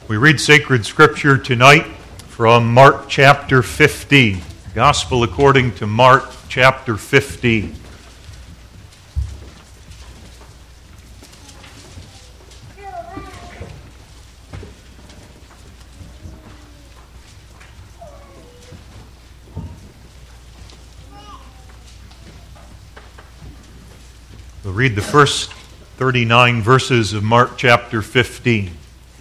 We read sacred scripture tonight from Mark chapter 15. Gospel according to Mark chapter 15. We'll read the first 39 verses of Mark chapter 15.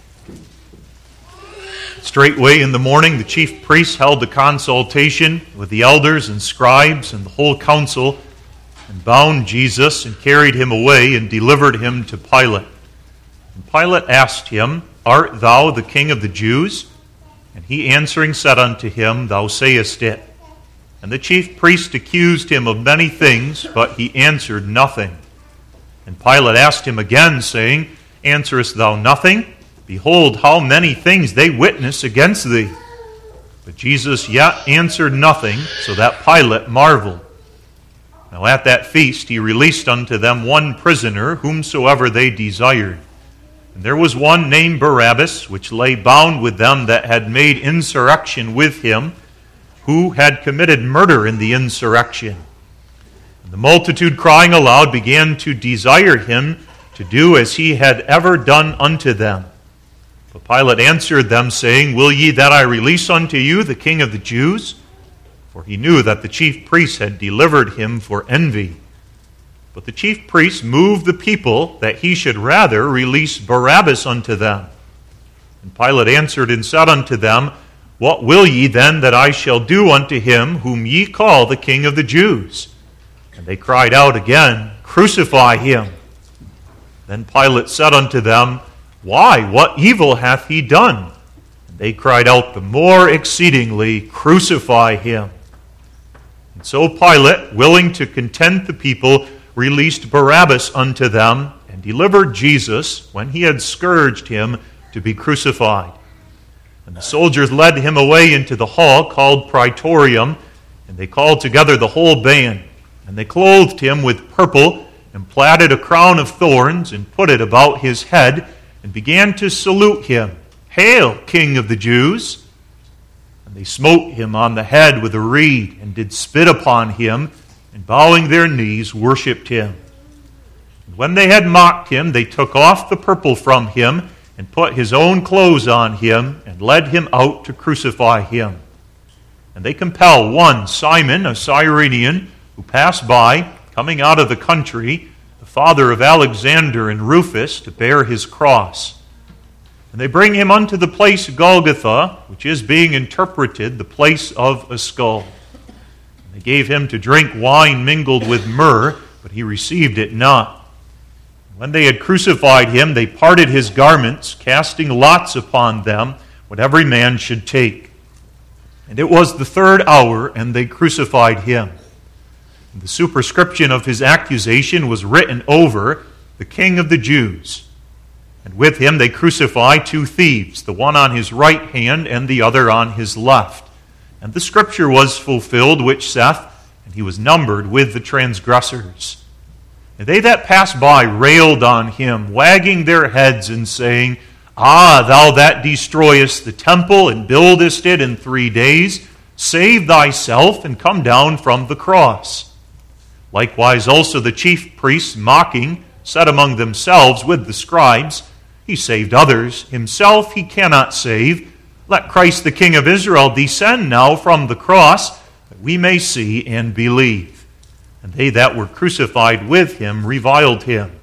Straightway in the morning, the chief priests held a consultation with the elders and scribes and the whole council, and bound Jesus and carried him away and delivered him to Pilate. And Pilate asked him, Art thou the king of the Jews? And he answering said unto him, Thou sayest it. And the chief priest accused him of many things, but he answered nothing. And Pilate asked him again, saying, Answerest thou nothing? Behold, how many things they witness against thee. But Jesus yet answered nothing, so that Pilate marveled. Now at that feast he released unto them one prisoner, whomsoever they desired. And there was one named Barabbas, which lay bound with them that had made insurrection with him, who had committed murder in the insurrection. And the multitude crying aloud began to desire him to do as he had ever done unto them. But Pilate answered them, saying, Will ye that I release unto you the king of the Jews? For he knew that the chief priests had delivered him for envy. But the chief priests moved the people that he should rather release Barabbas unto them. And Pilate answered and said unto them, What will ye then that I shall do unto him whom ye call the king of the Jews? And they cried out again, Crucify him. Then Pilate said unto them, Why, what evil hath he done? And they cried out the more exceedingly, Crucify him. And so Pilate, willing to content the people, released Barabbas unto them, and delivered Jesus, when he had scourged him, to be crucified. And the soldiers led him away into the hall called Praetorium, and they called together the whole band. And they clothed him with purple, and platted a crown of thorns, and put it about his head, and began to salute him, Hail, King of the Jews! And they smote him on the head with a reed, and did spit upon him, and bowing their knees worshipped him. And when they had mocked him, they took off the purple from him, and put his own clothes on him, and led him out to crucify him. And they compelled one, Simon, a Cyrenian, who passed by, coming out of the country, the father of Alexander and Rufus, to bear his cross. And they bring him unto the place Golgotha, which is being interpreted, the place of a skull. And they gave him to drink wine mingled with myrrh, but he received it not. And when they had crucified him, they parted his garments, casting lots upon them, what every man should take. And it was the third hour, and they crucified him. The superscription of his accusation was written over, the King of the Jews. And with him they crucified two thieves, the one on his right hand and the other on his left. And the scripture was fulfilled, which saith, And he was numbered with the transgressors. And they that passed by railed on him, wagging their heads and saying, Ah, thou that destroyest the temple and buildest it in 3 days, save thyself and come down from the cross. Likewise also the chief priests, mocking, said among themselves with the scribes, He saved others, himself he cannot save. Let Christ the King of Israel descend now from the cross, that we may see and believe. And they that were crucified with him reviled him.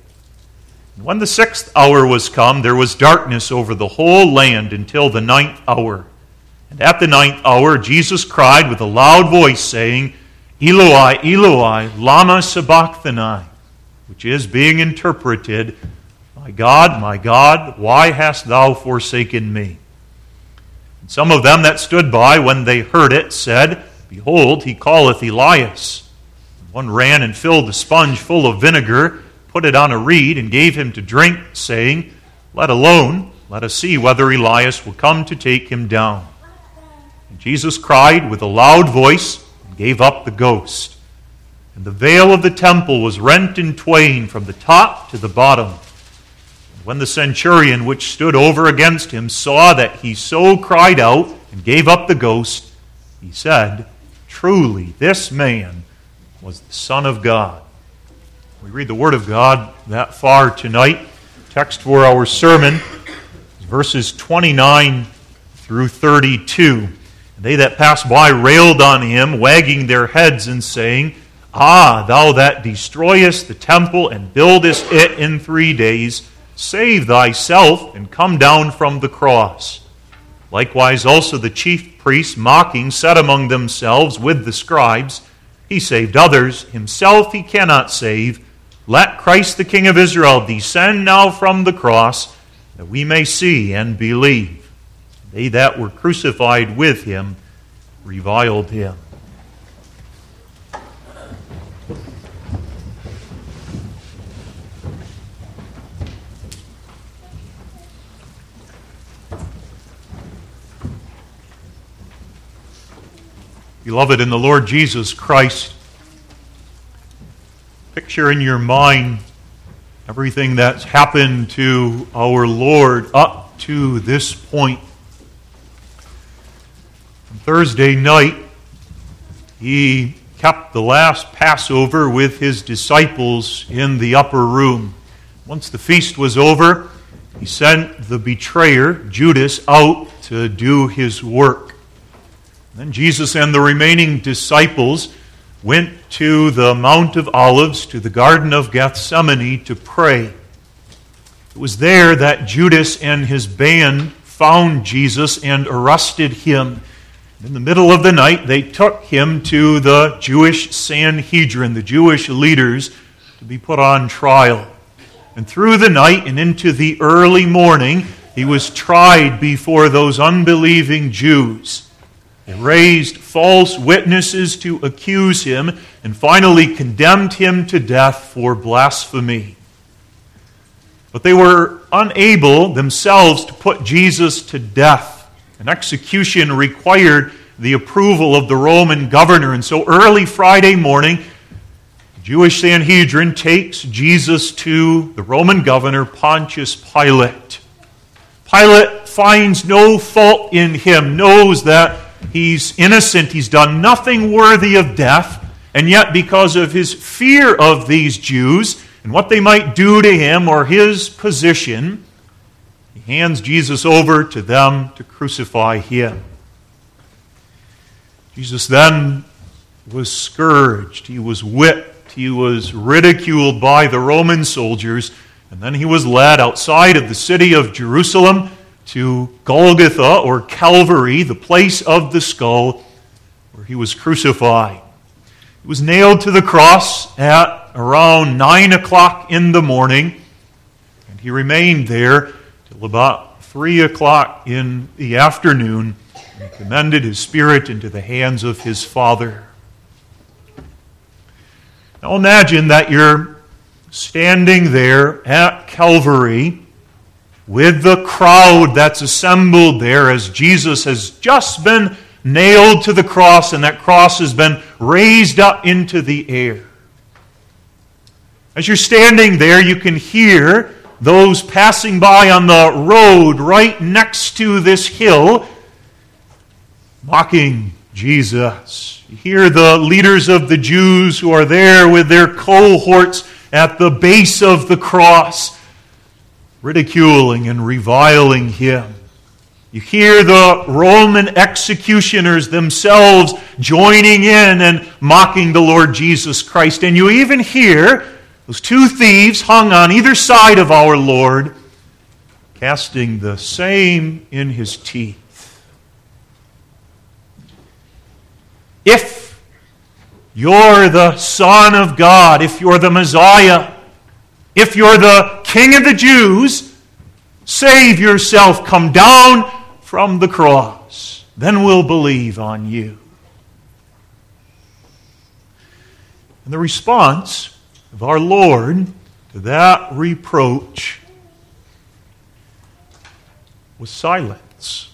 And when the 6th hour was come, there was darkness over the whole land until the 9th hour. And at the 9th hour Jesus cried with a loud voice, saying, Eloi, Eloi, lama sabachthani, which is being interpreted, my God, why hast thou forsaken me? And some of them that stood by, when they heard it, said, Behold, he calleth Elias. And one ran and filled a sponge full of vinegar, put it on a reed, and gave him to drink, saying, Let alone, let us see whether Elias will come to take him down. And Jesus cried with a loud voice, gave up the ghost. And the veil of the temple was rent in twain from the top to the bottom. When the centurion which stood over against him saw that he so cried out and gave up the ghost, he said, "Truly, this man was the Son of God." We read the Word of God that far tonight. Text for our sermon is verses 29 through 32. And they that passed by railed on him, wagging their heads and saying, "Ah, thou that destroyest the temple and buildest it in 3 days, save thyself and come down from the cross." Likewise also the chief priests, mocking, said among themselves with the scribes, "He saved others, himself he cannot save. Let Christ the King of Israel descend now from the cross, that we may see and believe." They that were crucified with him reviled him. Beloved in the Lord Jesus Christ, picture in your mind everything that's happened to our Lord up to this point. On Thursday night, he kept the last Passover with his disciples in the upper room. Once the feast was over, he sent the betrayer, Judas, out to do his work. Then Jesus and the remaining disciples went to the Mount of Olives, to the Garden of Gethsemane, to pray. It was there that Judas and his band found Jesus and arrested him. In the middle of the night, they took him to the Jewish Sanhedrin, the Jewish leaders, to be put on trial. And through the night and into the early morning, he was tried before those unbelieving Jews. They raised false witnesses to accuse him and finally condemned him to death for blasphemy. But they were unable themselves to put Jesus to death. An execution required the approval of the Roman governor, and so early Friday morning, the Jewish Sanhedrin takes Jesus to the Roman governor, Pontius Pilate. Pilate finds no fault in him, knows that he's innocent, he's done nothing worthy of death, and yet because of his fear of these Jews and what they might do to him or his position, he hands Jesus over to them to crucify him. Jesus then was scourged, he was whipped, he was ridiculed by the Roman soldiers, and then he was led outside of the city of Jerusalem to Golgotha, or Calvary, the place of the skull, where he was crucified. He was nailed to the cross at around 9 o'clock in the morning, and he remained there till about 3 o'clock in the afternoon, and he commended his spirit into the hands of his Father. Now imagine that you're standing there at Calvary with the crowd that's assembled there as Jesus has just been nailed to the cross, and that cross has been raised up into the air. As you're standing there, you can hear those passing by on the road right next to this hill mocking Jesus. You hear the leaders of the Jews who are there with their cohorts at the base of the cross, ridiculing and reviling him. You hear the Roman executioners themselves joining in and mocking the Lord Jesus Christ. And you even hear those two thieves hung on either side of our Lord casting the same in his teeth. If you're the Son of God, if you're the Messiah, if you're the King of the Jews, save yourself, come down from the cross. Then we'll believe on you. And the response of our Lord to that reproach was silence.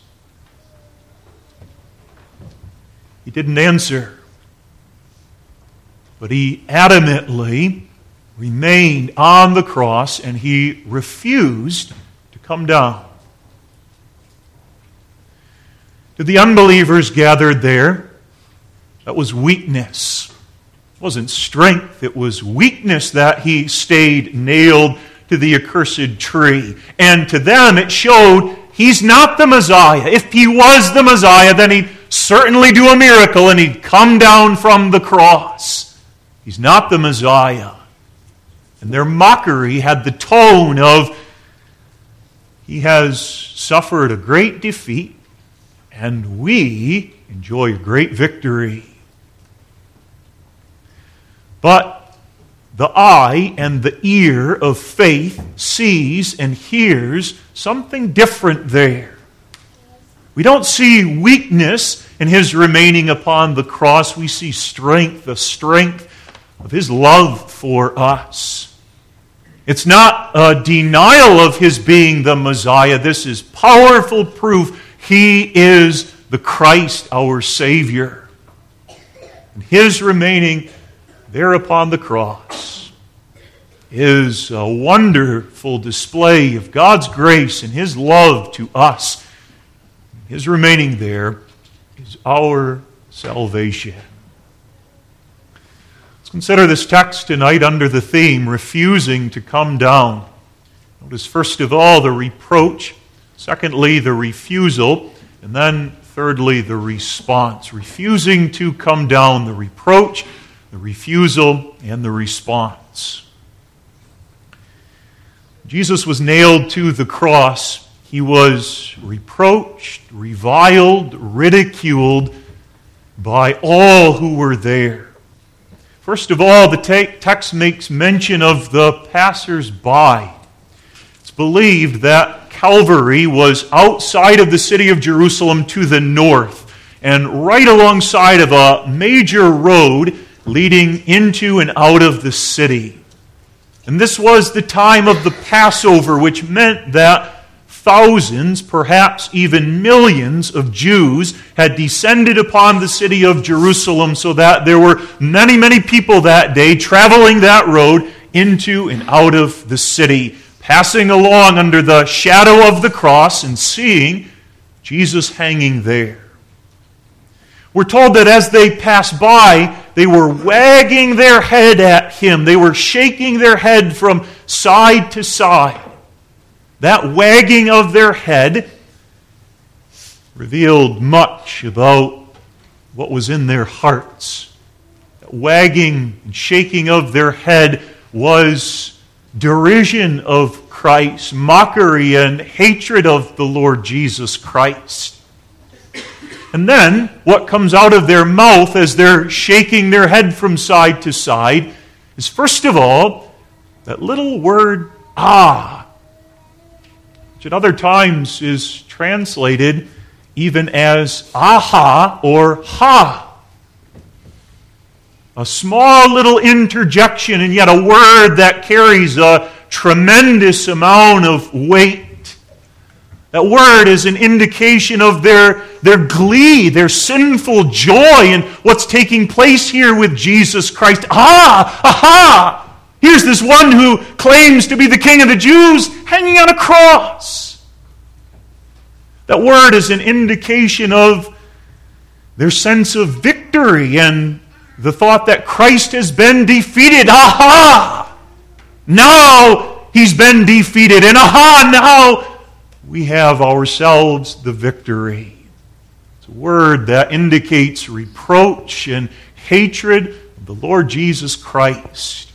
He didn't answer, but he adamantly remained on the cross, and he refused to come down. To the unbelievers gathered there, that was weakness. It wasn't strength, it was weakness that he stayed nailed to the accursed tree. And to them it showed he's not the Messiah. If he was the Messiah, then he'd certainly do a miracle and he'd come down from the cross. He's not the Messiah. And their mockery had the tone of, he has suffered a great defeat, and we enjoy a great victory. But the eye and the ear of faith sees and hears something different there. We don't see weakness in his remaining upon the cross. We see strength, the strength of his love for us. It's not a denial of his being the Messiah. This is powerful proof he is the Christ, our Savior. And his remaining there upon the cross is a wonderful display of God's grace and his love to us. His remaining there is our salvation. Let's consider this text tonight under the theme, refusing to come down. Notice first of all the reproach, secondly the refusal, and then thirdly the response. Refusing to come down, the reproach, the refusal, and the response. Jesus was nailed to the cross. He was reproached, reviled, ridiculed by all who were there. First of all, the text makes mention of the passers-by. It's believed that Calvary was outside of the city of Jerusalem to the north, and right alongside of a major road leading into and out of the city. And this was the time of the Passover, which meant that thousands, perhaps even millions of Jews had descended upon the city of Jerusalem, so that there were many, many people that day traveling that road into and out of the city, passing along under the shadow of the cross and seeing Jesus hanging there. We're told that as they passed by, they were wagging their head at him. They were shaking their head from side to side. That wagging of their head revealed much about what was in their hearts. That wagging and shaking of their head was derision of Christ, mockery and hatred of the Lord Jesus Christ. And then, what comes out of their mouth as they're shaking their head from side to side is, first of all, that little word, ah, which at other times is translated even as aha or ha. A small little interjection, and yet a word that carries a tremendous amount of weight. That word is an indication of their glee, their sinful joy in what's taking place here with Jesus Christ. Aha! Here's this one who claims to be the King of the Jews hanging on a cross. That word is an indication of their sense of victory and the thought that Christ has been defeated. Aha! Now he's been defeated. And aha! Now we have ourselves the victory. It's a word that indicates reproach and hatred of the Lord Jesus Christ.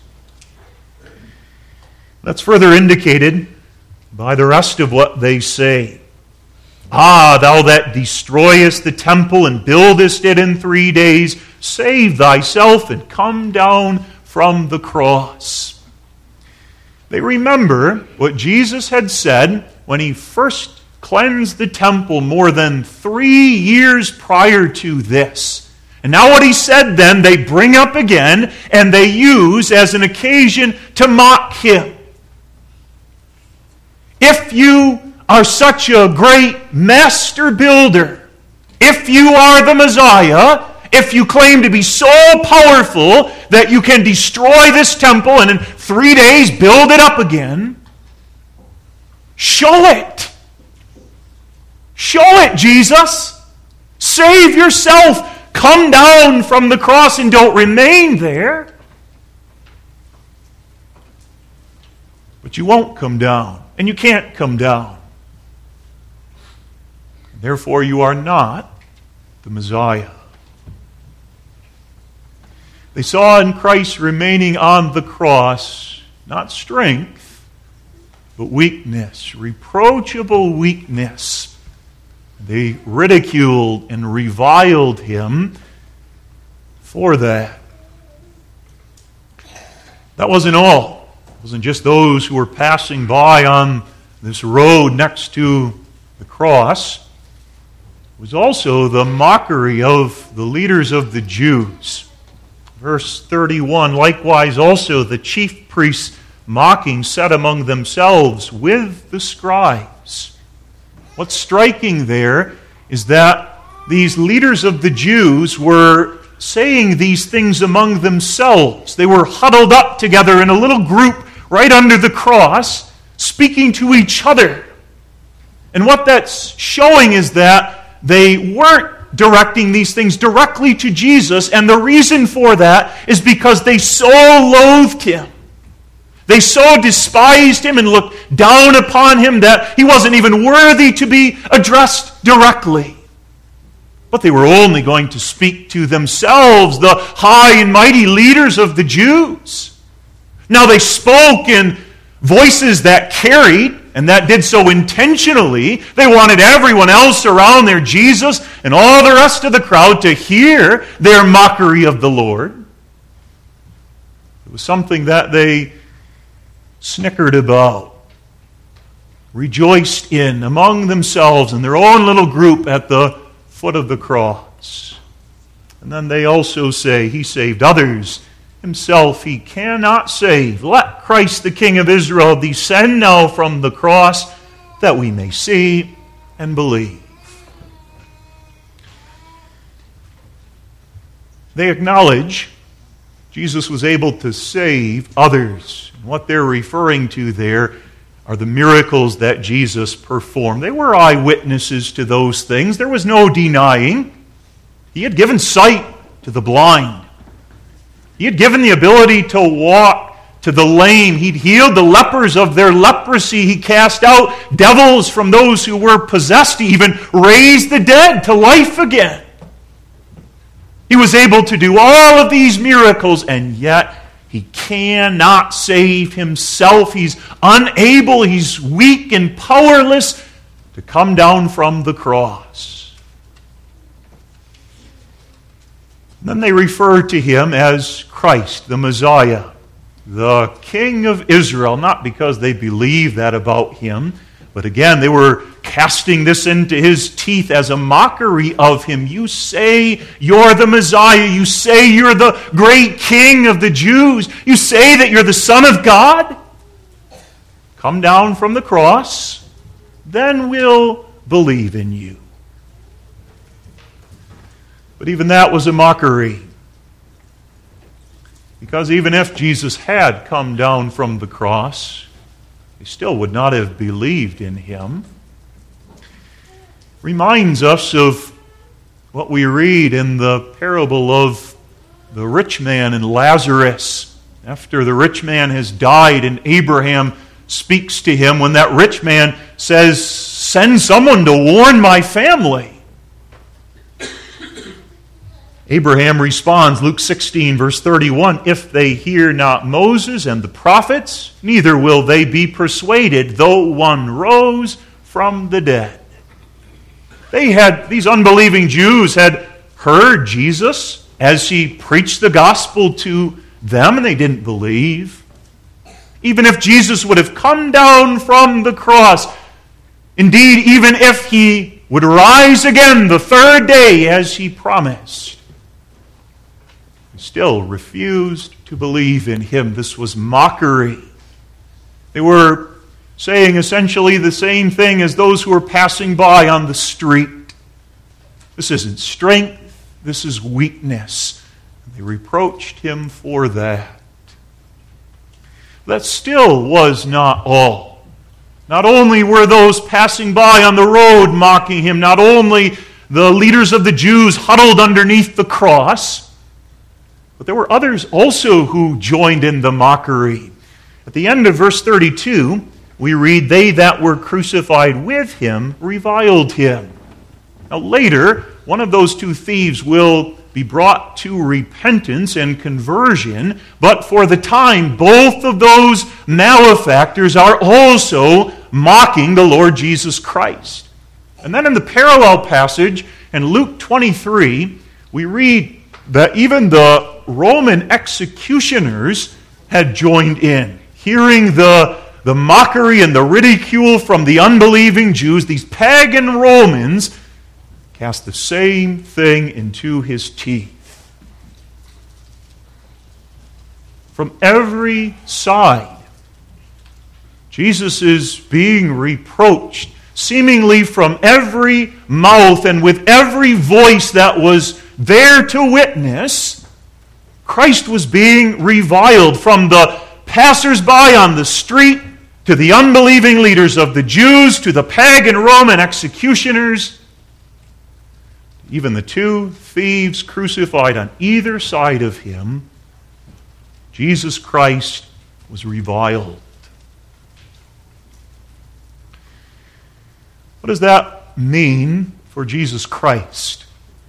That's further indicated by the rest of what they say. Ah, thou that destroyest the temple and buildest it in 3 days, save thyself and come down from the cross. They remember what Jesus had said when he first cleansed the temple more than 3 years prior to this. And now what he said then, they bring up again, and they use as an occasion to mock him. If you are such a great master builder, if you are the Messiah, if you claim to be so powerful that you can destroy this temple and in 3 days, build it up again. Show it. Show it, Jesus. Save yourself. Come down from the cross and don't remain there. But you won't come down, and you can't come down. Therefore, you are not the Messiah. They saw in Christ remaining on the cross not strength, but weakness, reproachable weakness. They ridiculed and reviled him for that. That wasn't all. It wasn't just those who were passing by on this road next to the cross. It was also the mockery of the leaders of the Jews. Verse 31, likewise also the chief priests mocking said among themselves with the scribes. What's striking there is that these leaders of the Jews were saying these things among themselves. They were huddled up together in a little group right under the cross, speaking to each other. And what that's showing is that they weren't directing these things directly to Jesus, and the reason for that is because they so loathed him. They so despised him and looked down upon him that he wasn't even worthy to be addressed directly. But they were only going to speak to themselves, the high and mighty leaders of the Jews. Now they spoke in voices that carried, and that did so intentionally. They wanted everyone else around there, Jesus and all the rest of the crowd, to hear their mockery of the Lord. It was something that they snickered about, rejoiced in among themselves in their own little group at the foot of the cross. And then they also say, he saved others. Himself he cannot save. Let Christ the King of Israel descend now from the cross that we may see and believe. They acknowledge Jesus was able to save others. And what they're referring to there are the miracles that Jesus performed. They were eyewitnesses to those things. There was no denying. He had given sight to the blind. He had given the ability to walk to the lame. He'd healed the lepers of their leprosy. He cast out devils from those who were possessed. He even raised the dead to life again. He was able to do all of these miracles, and yet he cannot save himself. He's unable, he's weak and powerless to come down from the cross. Then they refer to him as Christ, the Messiah, the King of Israel, not because they believe that about him, but again, they were casting this into his teeth as a mockery of him. You say you're the Messiah. You say you're the great King of the Jews. You say that you're the Son of God. Come down from the cross, then we'll believe in you. But even that was a mockery. Because even if Jesus had come down from the cross, they still would not have believed in him. Reminds us of what we read in the parable of the rich man and Lazarus. After the rich man has died and Abraham speaks to him, when that rich man says, "Send someone to warn my family," Abraham responds, Luke 16, verse 31, "If they hear not Moses and the prophets, neither will they be persuaded, though one rose from the dead." These unbelieving Jews had heard Jesus as he preached the gospel to them, and they didn't believe. Even if Jesus would have come down from the cross, indeed, even if he would rise again the third day as he promised, still refused to believe in him. This was mockery. They were saying essentially the same thing as those who were passing by on the street. This isn't strength, this is weakness. They reproached him for that. That still was not all. Not only were those passing by on the road mocking him, not only the leaders of the Jews huddled underneath the cross, but there were others also who joined in the mockery. At the end of verse 32, we read, "They that were crucified with him reviled him." Now later, one of those two thieves will be brought to repentance and conversion, but for the time, both of those malefactors are also mocking the Lord Jesus Christ. And then in the parallel passage in Luke 23, we read that even the Roman executioners had joined in, hearing the mockery and the ridicule from the unbelieving Jews. These pagan Romans cast the same thing into his teeth. From every side, Jesus is being reproached, seemingly from every mouth and with every voice that was there to witness. Christ was being reviled, from the passers-by on the street to the unbelieving leaders of the Jews to the pagan Roman executioners. Even the two thieves crucified on either side of him, Jesus Christ was reviled. What does that mean for Jesus Christ?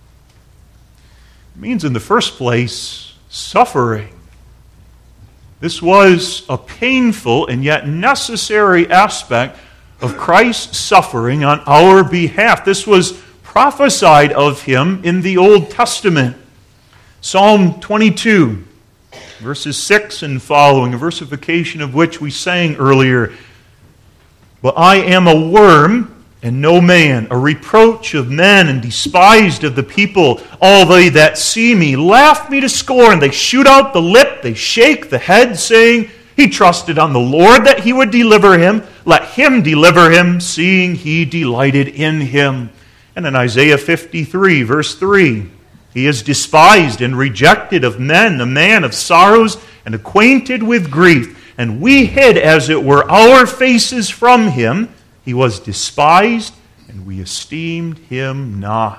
It means, in the first place, suffering. This was a painful and yet necessary aspect of Christ's suffering on our behalf. This was prophesied of him in the Old Testament. Psalm 22, verses 6 and following, a versification of which we sang earlier. "But I am a worm and no man, a reproach of men and despised of the people. All they that see me laugh me to scorn. They shoot out the lip, they shake the head, saying, He trusted on the Lord that he would deliver him. Let him deliver him, seeing he delighted in him." And in Isaiah 53, verse 3, "He is despised and rejected of men, a man of sorrows and acquainted with grief. And we hid, as it were, our faces from him. He was despised, and we esteemed him not."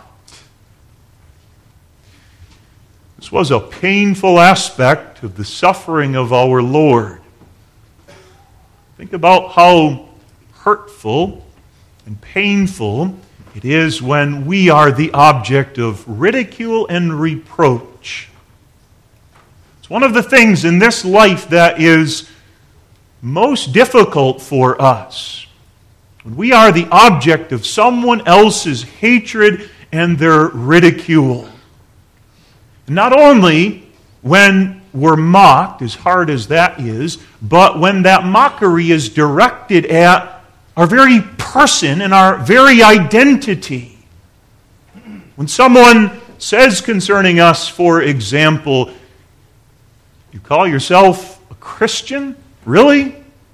This was a painful aspect of the suffering of our Lord. Think about how hurtful and painful it is when we are the object of ridicule and reproach. It's one of the things in this life that is most difficult for us. When we are the object of someone else's hatred and their ridicule. Not only when we're mocked, as hard as that is, but when that mockery is directed at our very person and our very identity. When someone says concerning us, for example, "You call yourself a Christian? Really?"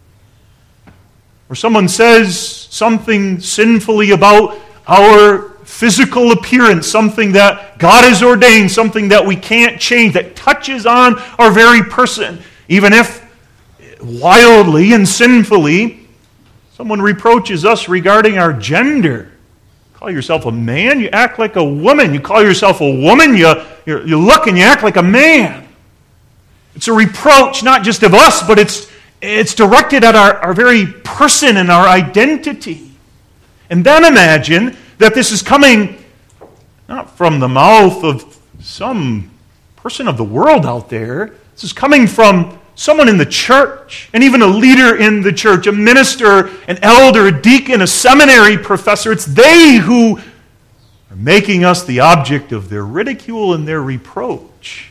Or someone says something sinfully about our physical appearance, something that God has ordained, something that we can't change, that touches on our very person, even if wildly and sinfully. Someone reproaches us regarding our gender. You call yourself a man, you act like a woman. You call yourself a woman, you look and you act like a man. It's a reproach not just of us, but it's directed at our very person and our identity. And then imagine that this is coming not from the mouth of some person of the world out there. This is coming from someone in the church, and even a leader in the church, a minister, an elder, a deacon, a seminary professor. It's they who are making us the object of their ridicule and their reproach.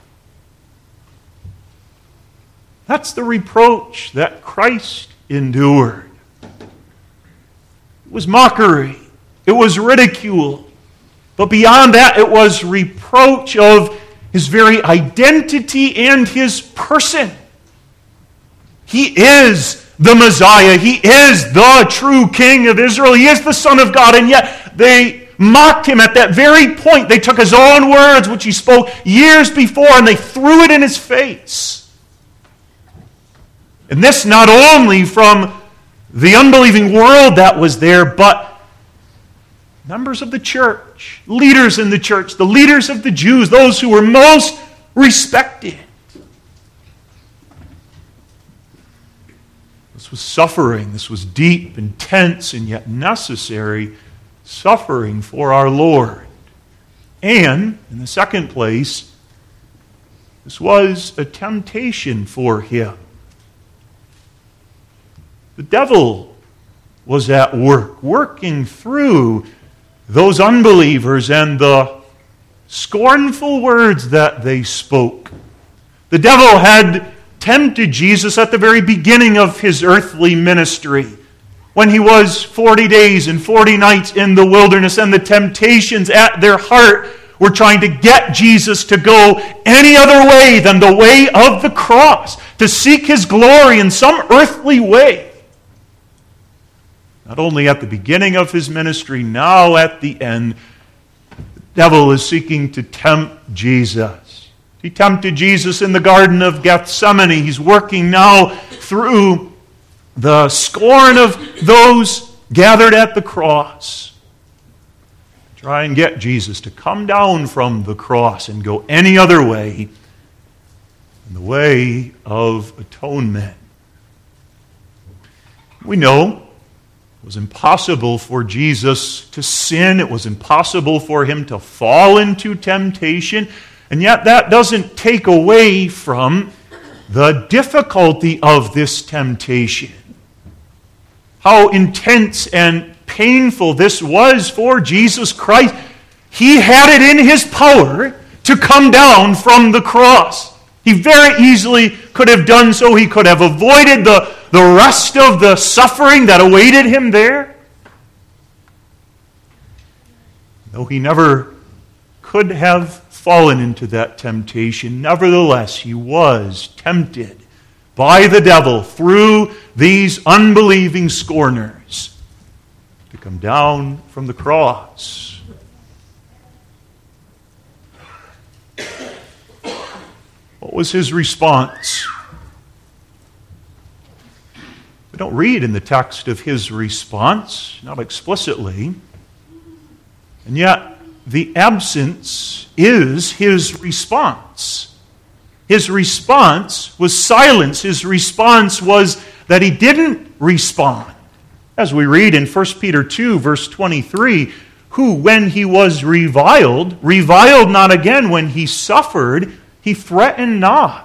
That's the reproach that Christ endured. It was mockery. It was ridicule. But beyond that, it was reproach of his very identity and his person. He is the Messiah. He is the true King of Israel. He is the Son of God. And yet they mocked him at that very point. They took his own words, which he spoke years before, and they threw it in his face. And this not only from the unbelieving world that was there, but members of the church, leaders in the church, the leaders of the Jews, those who were most respected. This was suffering. This was deep, intense, and yet necessary suffering for our Lord. And, in the second place, this was a temptation for him. The devil was at work, working through those unbelievers and the scornful words that they spoke. The devil had tempted Jesus at the very beginning of his earthly ministry, when he was 40 days and 40 nights in the wilderness, and the temptations at their heart were trying to get Jesus to go any other way than the way of the cross, to seek his glory in some earthly way. Not only at the beginning of his ministry, now at the end, the devil is seeking to tempt Jesus. He tempted Jesus in the Garden of Gethsemane. He's working now through the scorn of those gathered at the cross. Try and get Jesus to come down from the cross and go any other way than the way of atonement. We know it was impossible for Jesus to sin. It was impossible for him to fall into temptation. And yet that doesn't take away from the difficulty of this temptation. How intense and painful this was for Jesus Christ. He had it in his power to come down from the cross. He very easily could have done so. He could have avoided the rest of the suffering that awaited him there. Though he never could have fallen into that temptation, nevertheless, he was tempted by the devil through these unbelieving scorners to come down from the cross. What was his response? We don't read in the text of his response, not explicitly. And yet, the absence is his response. His response was silence. His response was that he didn't respond. As we read in 1 Peter 2, verse 23, who, when he was reviled not again. When he suffered, he threatened not.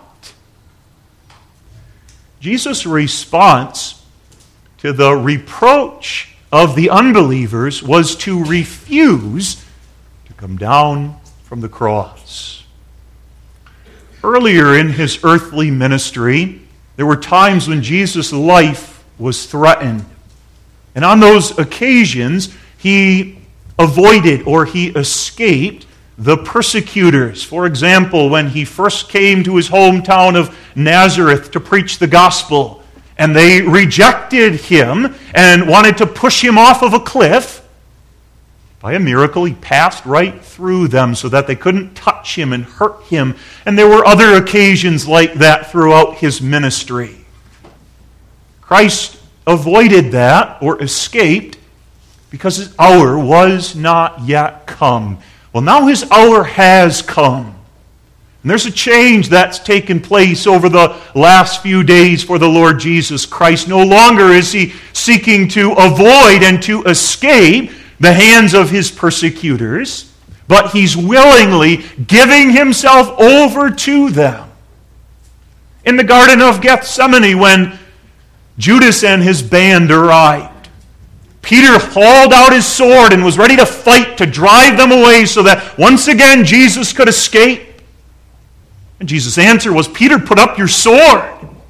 Jesus' response to the reproach of the unbelievers was to refuse to come down from the cross. Earlier in his earthly ministry, there were times when Jesus' life was threatened. And on those occasions, he avoided or he escaped the persecutors. For example, when he first came to his hometown of Nazareth to preach the gospel, and they rejected him and wanted to push him off of a cliff, by a miracle, he passed right through them so that they couldn't touch him and hurt him. And there were other occasions like that throughout his ministry. Christ avoided that or escaped because his hour was not yet come. Well, now his hour has come. And there's a change that's taken place over the last few days for the Lord Jesus Christ. No longer is he seeking to avoid and to escape the hands of his persecutors, but he's willingly giving himself over to them. In the Garden of Gethsemane, when Judas and his band arrived, Peter hauled out his sword and was ready to fight to drive them away so that once again Jesus could escape. And Jesus' answer was, Peter, put up your sword.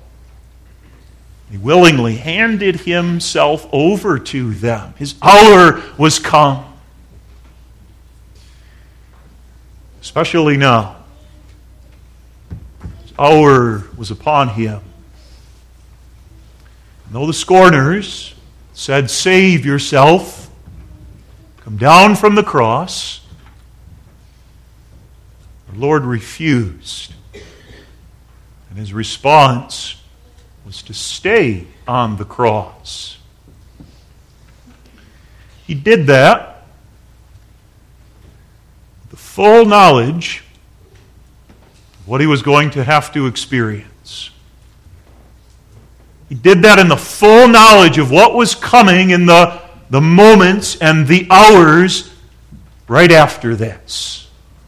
He willingly handed himself over to them. His hour was come. Especially now. His hour was upon him. And though the scorners said, save yourself, come down from the cross, the Lord refused. And his response was to stay on the cross. He did that with the full knowledge of what he was going to have to experience. He did that in the full knowledge of what was coming in the moments and the hours right after this.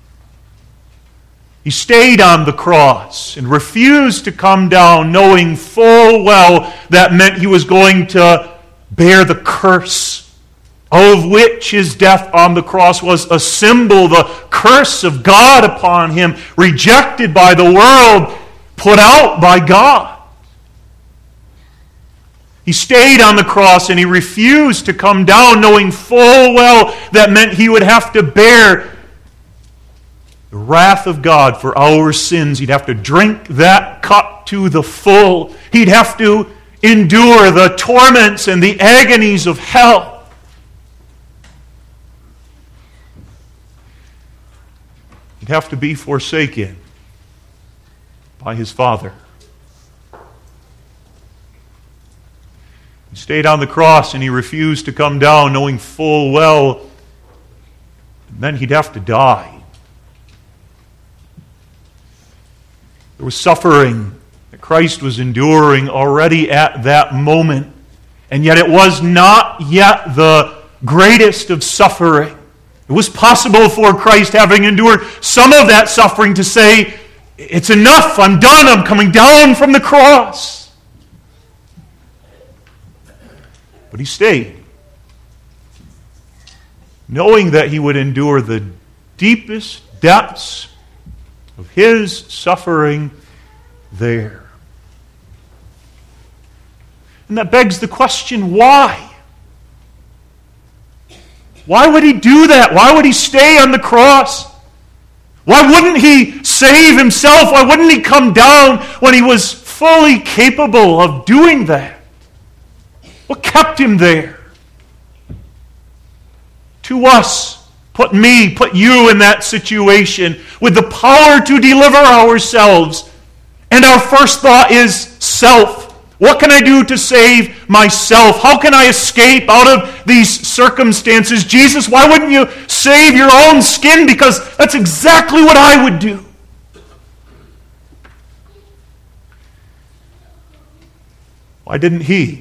He stayed on the cross and refused to come down, knowing full well that meant he was going to bear the curse, of which his death on the cross was a symbol, the curse of God upon him, rejected by the world, put out by God. He stayed on the cross and he refused to come down, knowing full well that meant he would have to bear the wrath of God for our sins. He'd have to drink that cup to the full. He'd have to endure the torments and the agonies of hell. He'd have to be forsaken by his Father. He stayed on the cross and he refused to come down, knowing full well it meant he'd have to die. There was suffering that Christ was enduring already at that moment, and yet it was not yet the greatest of suffering. It was possible for Christ, having endured some of that suffering, to say, "It's enough, I'm done, I'm coming down from the cross." But he stayed, knowing that he would endure the deepest depths of his suffering there. And that begs the question, why? Why would he do that? Why would he stay on the cross? Why wouldn't he save himself? Why wouldn't he come down when he was fully capable of doing that? What kept him there? To us, put me, put you in that situation with the power to deliver ourselves. And our first thought is self. What can I do to save myself? How can I escape out of these circumstances? Jesus, why wouldn't you save your own skin? Because that's exactly what I would do. Why didn't he?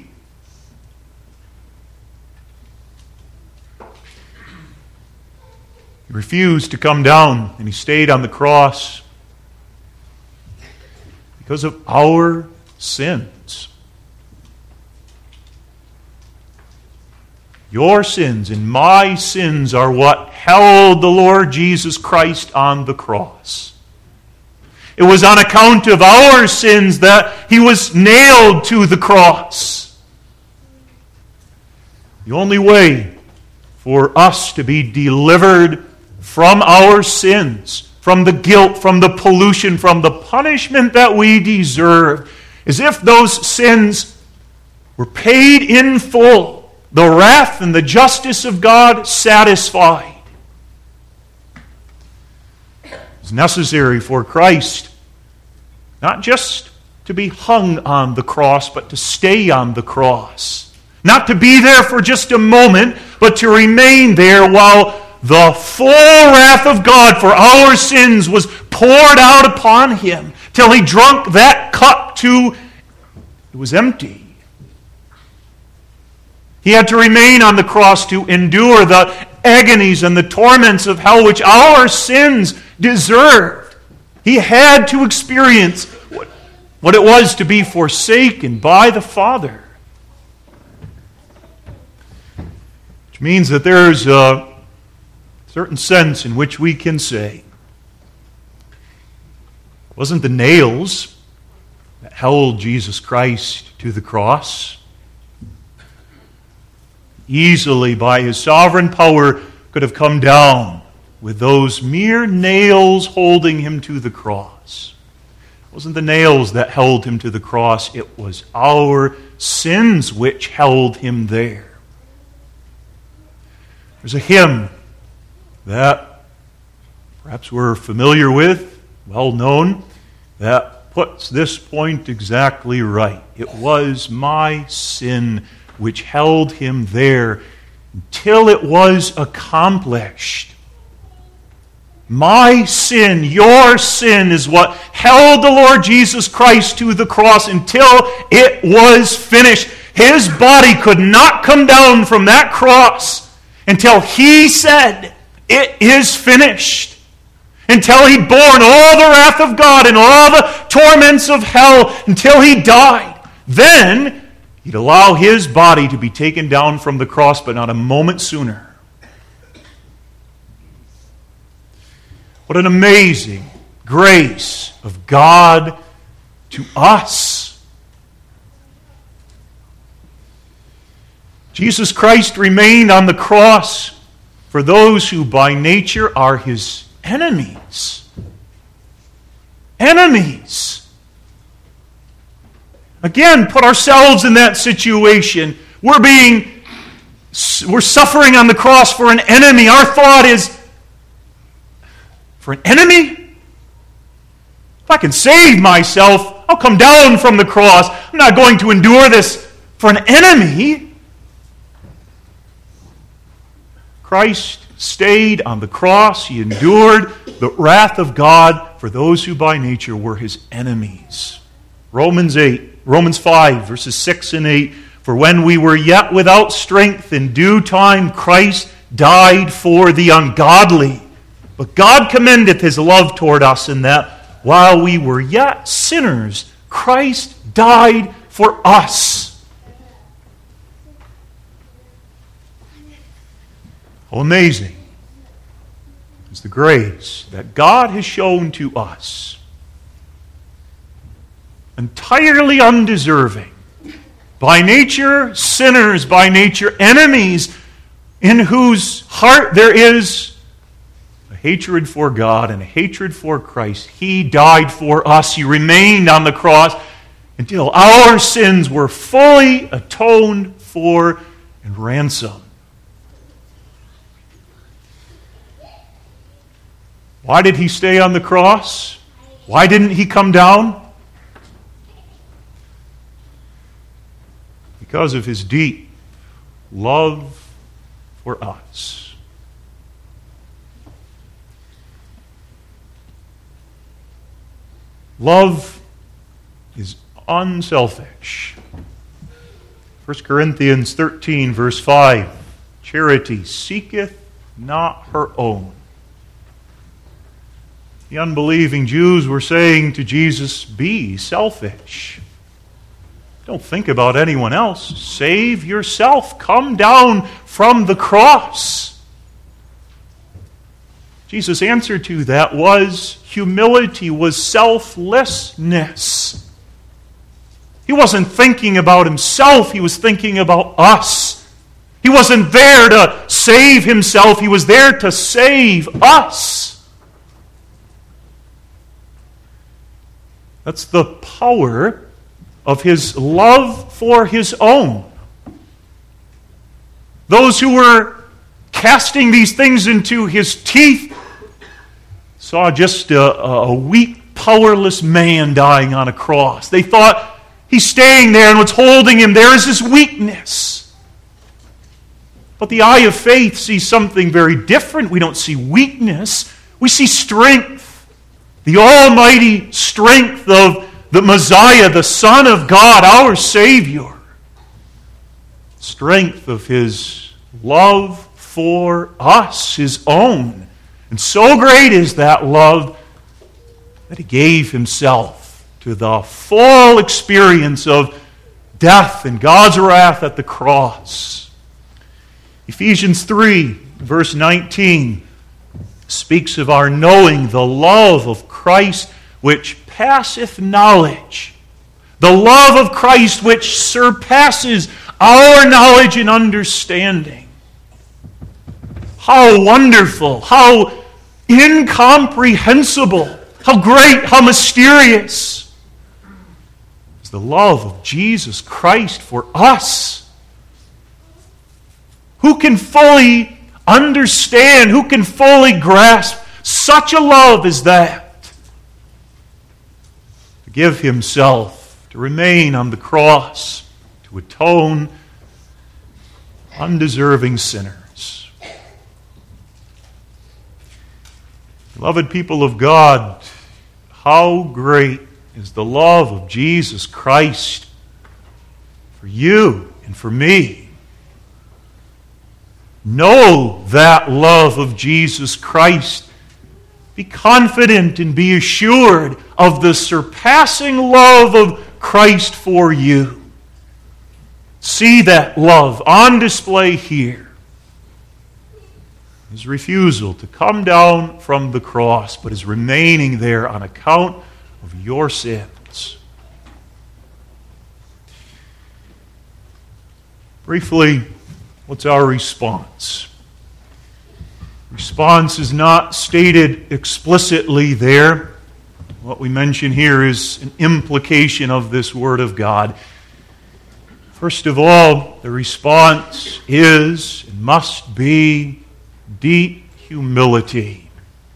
He refused to come down, and he stayed on the cross because of our sins. Your sins and my sins are what held the Lord Jesus Christ on the cross. It was on account of our sins that he was nailed to the cross. The only way for us to be delivered from our sins, from the guilt, from the pollution, from the punishment that we deserve, is if those sins were paid in full, the wrath and the justice of God satisfied. It's necessary for Christ not just to be hung on the cross, but to stay on the cross. Not to be there for just a moment, but to remain there while the full wrath of God for our sins was poured out upon him, till he drunk that cup to it was empty. He had to remain on the cross to endure the agonies and the torments of hell which our sins deserved. He had to experience what it was to be forsaken by the Father. Which means that there's a certain sense in which we can say, it wasn't the nails that held Jesus Christ to the cross. Easily, by his sovereign power, could have come down with those mere nails holding him to the cross. It wasn't the nails that held him to the cross, it was our sins which held him there. There's a hymn that perhaps we're familiar with, well known, that puts this point exactly right. It was my sin which held him there until it was accomplished. My sin, your sin, is what held the Lord Jesus Christ to the cross until it was finished. His body could not come down from that cross until he said, "It is finished." Until he borne all the wrath of God and all the torments of hell until he died. Then he'd allow his body to be taken down from the cross, but not a moment sooner. What an amazing grace of God to us. Jesus Christ remained on the cross for those who by nature are his enemies. Enemies. Again, put ourselves in that situation. We're suffering on the cross for an enemy. Our thought is, for an enemy? If I can save myself, I'll come down from the cross. I'm not going to endure this for an enemy. Christ stayed on the cross. He endured the wrath of God for those who by nature were his enemies. Romans 5, verses 6 and 8. For when we were yet without strength, in due time Christ died for the ungodly. But God commendeth his love toward us in that while we were yet sinners, Christ died for us. How amazing is the grace that God has shown to us. Entirely undeserving. By nature, sinners, by nature, enemies, in whose heart there is a hatred for God and a hatred for Christ. He died for us. He remained on the cross until our sins were fully atoned for and ransomed. Why did he stay on the cross? Why didn't he come down? Because of his deep love for us. Love is unselfish. 1 Corinthians 13, verse 5. Charity seeketh not her own. The unbelieving Jews were saying to Jesus, be selfish. Don't think about anyone else. Save yourself. Come down from the cross. Jesus' answer to that was humility, was selflessness. He wasn't thinking about himself. He was thinking about us. He wasn't there to save himself. He was there to save us. That's the power of his love for his own. Those who were casting these things into his teeth saw just a weak, powerless man dying on a cross. They thought he's staying there, and what's holding him there is his weakness. But the eye of faith sees something very different. We don't see weakness. We see strength. The almighty strength of the Messiah, the Son of God, our Savior. Strength of his love for us, his own. And so great is that love that he gave himself to the full experience of death and God's wrath at the cross. Ephesians 3, verse 19, speaks of our knowing the love of Christ which passeth knowledge. The love of Christ which surpasses our knowledge and understanding. How wonderful, how incomprehensible, how great, how mysterious is the love of Jesus Christ for us. Who can fully understand, who can fully grasp such a love as that? To give himself, to remain on the cross, to atone undeserving sinners. Beloved people of God, how great is the love of Jesus Christ for you and for me. Know that love of Jesus Christ. Be confident and be assured of the surpassing love of Christ for you. See that love on display here. His refusal to come down from the cross, but is remaining there on account of your sins. Briefly, what's our response? Response is not stated explicitly there. What we mention here is an implication of this Word of God. First of all, the response is and must be deep humility.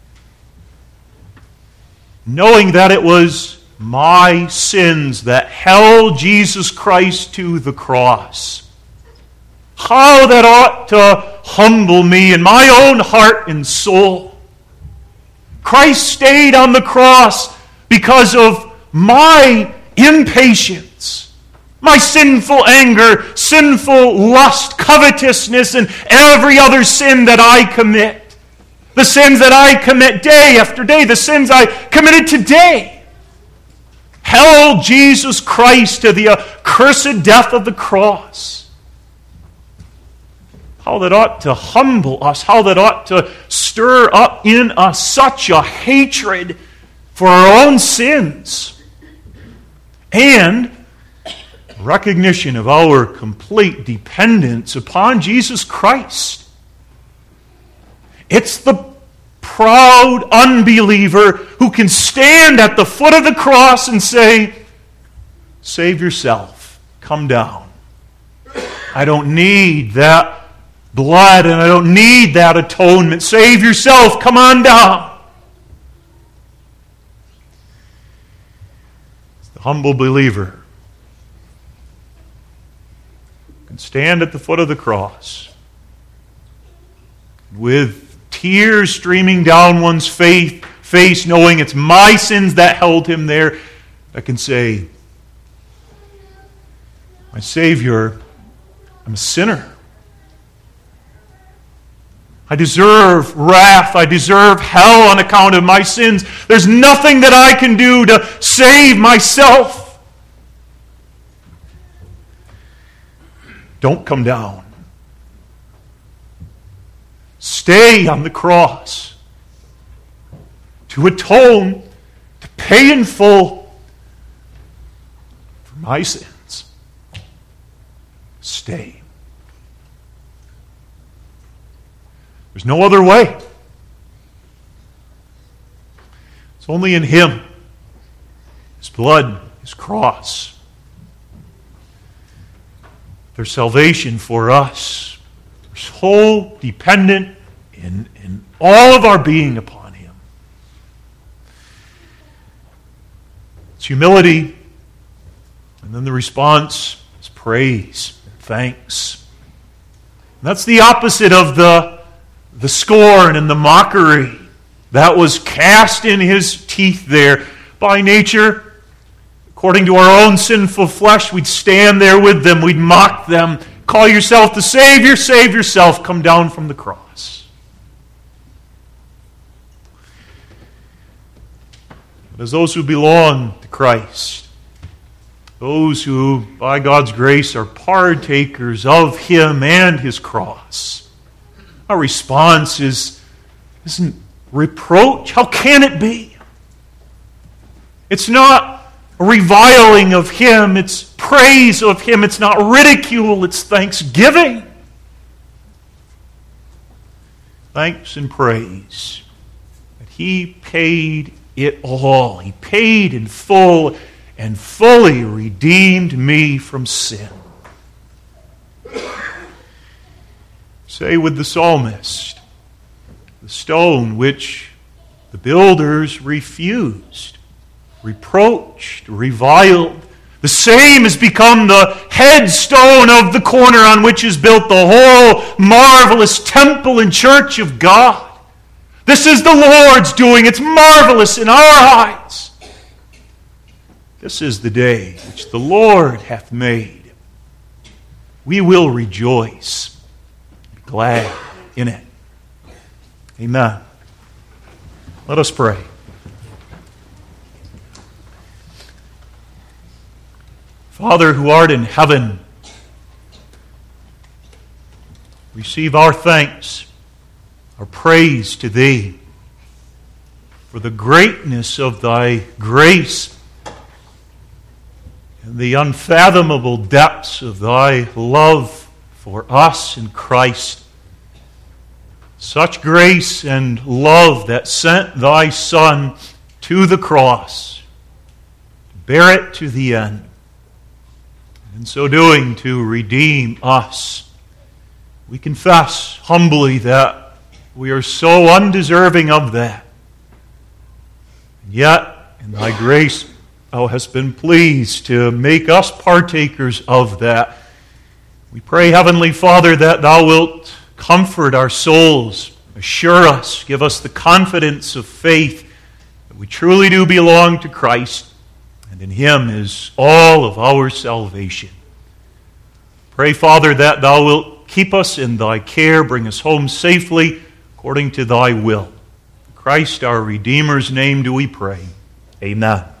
Knowing that it was my sins that held Jesus Christ to the cross. How that ought to humble me in my own heart and soul. Christ stayed on the cross because of my impatience, my sinful anger, sinful lust, covetousness, and every other sin that I commit. The sins that I commit day after day, the sins I committed today, held Jesus Christ to the accursed death of the cross. How that ought to humble us, how that ought to stir up in us such a hatred for our own sins and recognition of our complete dependence upon Jesus Christ. It's the proud unbeliever who can stand at the foot of the cross and say, "Save yourself, come down. I don't need that blood and I don't need that atonement. Save yourself, come on down." The humble believer can stand at the foot of the cross with tears streaming down one's face, knowing it's my sins that held him there, that can say, "My Savior, I'm a sinner. I deserve wrath. I deserve hell on account of my sins. There's nothing that I can do to save myself." Don't come down. Stay on the cross to atone, to pay in full for my sins. Stay. There's no other way. It's only in Him, His blood, His cross. There's salvation for us. There's whole dependent in all of our being upon Him. It's humility, and then the response is praise and thanks. And that's the opposite of the scorn and the mockery that was cast in His teeth there. By nature, according to our own sinful flesh, we'd stand there with them, we'd mock them. Call yourself the Savior, save yourself, come down from the cross. But as those who belong to Christ, those who, by God's grace, are partakers of Him and His cross, our response isn't reproach. How can it be? It's not a reviling of Him. It's praise of Him. It's not ridicule. It's thanksgiving. Thanks and praise that He paid it all. He paid in full and fully redeemed me from sin. Say with the psalmist, the stone which the builders refused reproached, reviled. The same has become the headstone of the corner on which is built the whole marvelous temple and church of God. This is the Lord's doing. It's marvelous in our eyes. This is the day which the Lord hath made. We will rejoice, be glad in it. Amen. Let us pray. Father who art in heaven, receive our thanks, our praise to Thee for the greatness of Thy grace and the unfathomable depths of Thy love for us in Christ. Such grace and love that sent Thy Son to the cross, to bear it to the end, in so doing to redeem us. We confess humbly that we are so undeserving of that. And yet, in Thy grace, Thou hast been pleased to make us partakers of that. We pray, Heavenly Father, that Thou wilt comfort our souls, assure us, give us the confidence of faith that we truly do belong to Christ, and in Him is all of our salvation. Pray, Father, that Thou wilt keep us in Thy care, bring us home safely according to Thy will. In Christ our Redeemer's name do we pray. Amen.